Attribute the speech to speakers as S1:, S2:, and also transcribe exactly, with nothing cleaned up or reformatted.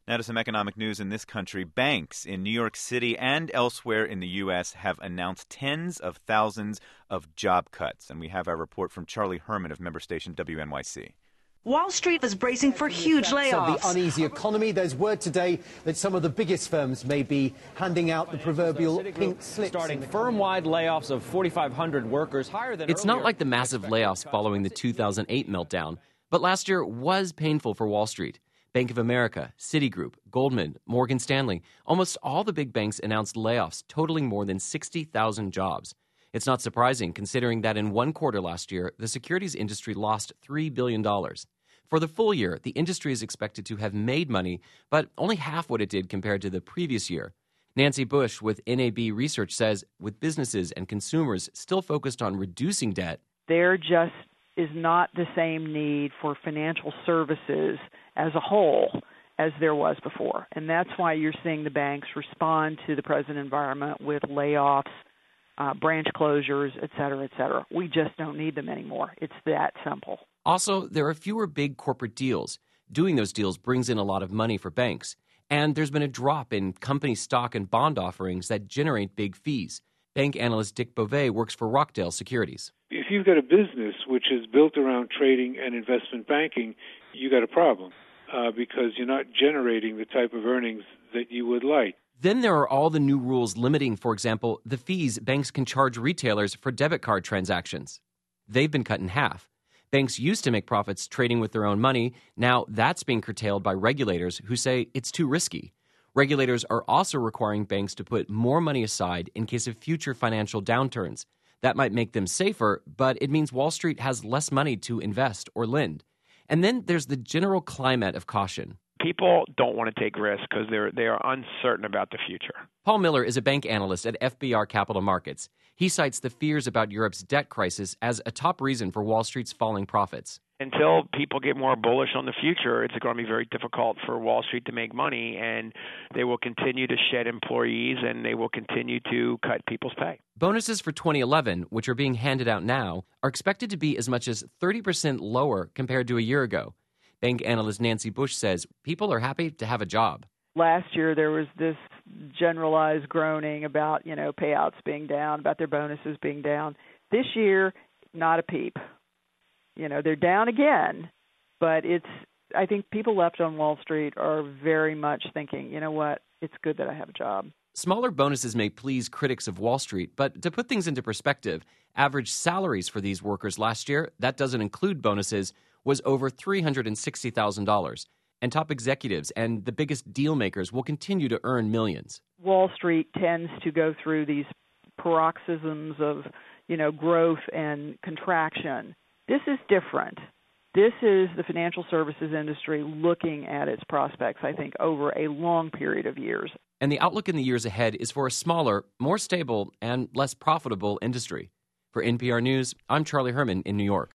S1: Now to some economic news in this country. Banks in New York City and elsewhere in the U S have announced tens of thousands of job cuts. And we have our report from Charlie Herman of member station W N Y C.
S2: Wall Street is bracing for huge layoffs.
S3: Of the uneasy economy, there's word today that some of the biggest firms may be handing out the proverbial pink slips.
S4: Starting firm-wide layoffs of forty-five hundred workers, higher than
S5: It's not like the massive layoffs following the two thousand eight meltdown, but last year was painful for Wall Street. Bank of America, Citigroup, Goldman, Morgan Stanley, almost all the big banks announced layoffs totaling more than sixty thousand jobs. It's not surprising considering that in one quarter last year, the securities industry lost three billion dollars. For the full year, the industry is expected to have made money, but only half what it did compared to the previous year. Nancy Bush with N A B Research says with businesses and consumers still focused on reducing debt,
S6: there just is not the same need for financial services as a whole as there was before. And that's why you're seeing the banks respond to the present environment with layoffs, uh, branch closures, et cetera, et cetera. We just don't need them anymore. It's that simple.
S5: Also, there are fewer big corporate deals. Doing those deals brings in a lot of money for banks. And there's been a drop in company stock and bond offerings that generate big fees. Bank analyst Dick Beauvais works for Rockdale Securities.
S7: If you've got a business which is built around trading and investment banking, you got a problem uh, because you're not generating the type of earnings that you would like.
S5: Then there are all the new rules limiting, for example, the fees banks can charge retailers for debit card transactions. They've been cut in half. Banks used to make profits trading with their own money. Now that's being curtailed by regulators who say it's too risky. Regulators are also requiring banks to put more money aside in case of future financial downturns. That might make them safer, but it means Wall Street has less money to invest or lend. And then there's the general climate of caution.
S8: People don't want to take risks because they're they are uncertain about the future.
S5: Paul Miller is a bank analyst at F B R Capital Markets. He cites the fears about Europe's debt crisis as a top reason for Wall Street's falling profits.
S8: Until people get more bullish on the future, it's going to be very difficult for Wall Street to make money, and they will continue to shed employees, and they will continue to cut people's pay.
S5: Bonuses for twenty eleven, which are being handed out now, are expected to be as much as thirty percent lower compared to a year ago. Bank analyst Nancy Bush says people are happy to have a job.
S6: Last year, there was this generalized groaning about, you know, payouts being down, about their bonuses being down. This year, not a peep. You know, they're down again, but it's, I think people left on Wall Street are very much thinking, you know what, it's good that I have a job.
S5: Smaller bonuses may please critics of Wall Street, but to put things into perspective, average salaries for these workers last year, that doesn't include bonuses, was over three hundred sixty thousand dollars. And top executives and the biggest deal makers will continue to earn millions.
S6: Wall Street tends to go through these paroxysms of, you know, growth and contraction. This is different. This is the financial services industry looking at its prospects, I think, over a long period of years.
S5: And the outlook in the years ahead is for a smaller, more stable, and less profitable industry. For N P R News, I'm Charlie Herman in New York.